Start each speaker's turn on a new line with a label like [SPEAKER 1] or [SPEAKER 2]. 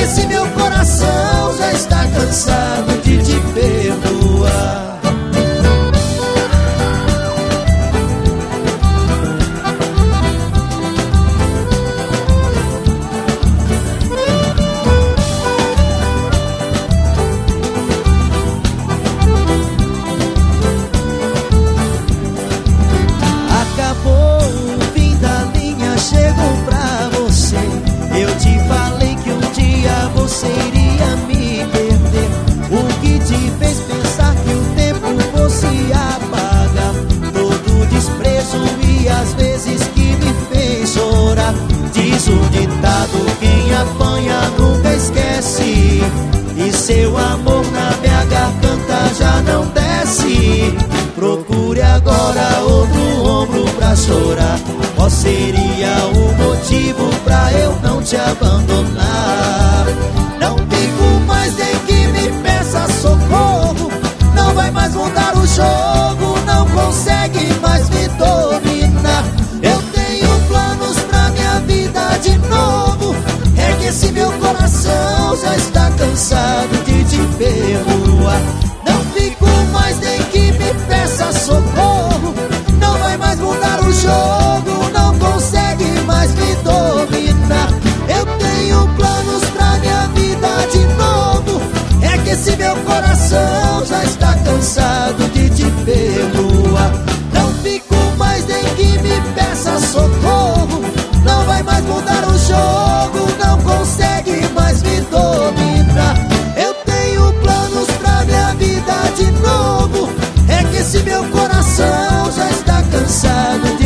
[SPEAKER 1] esse meu coração já está cansado de te perdoar.
[SPEAKER 2] Acabou o fim da linha, chegou pra você. Eu te falei que um dia você iria me perder. O que te fez pensar que o tempo fosse apagar todo o desprezo e as vezes que me fez chorar? Diz o ditado, quem apanha nunca esquece, e seu amor na minha garganta já não desce. Procure agora outro ombro pra chorar. Qual seria o motivo pra eu não te abandonar? Não fico mais nem que me peça socorro. Não vai mais mudar o jogo, não consegue mais me dominar. Eu tenho planos pra minha vida de novo. É que esse meu coração já está cansado de te perdoar. Não fico mais nem que me peça socorro. Não vai mais mudar o jogo, não consegue mais me dominar. Eu tenho planos pra minha vida de novo. É que esse meu coração já está cansado de te perdoar. Não fico mais nem que me peça socorro. Não vai mais mudar o jogo, não consegue mais me dominar. Eu tenho planos pra minha vida de novo. É que esse meu coração já está cansado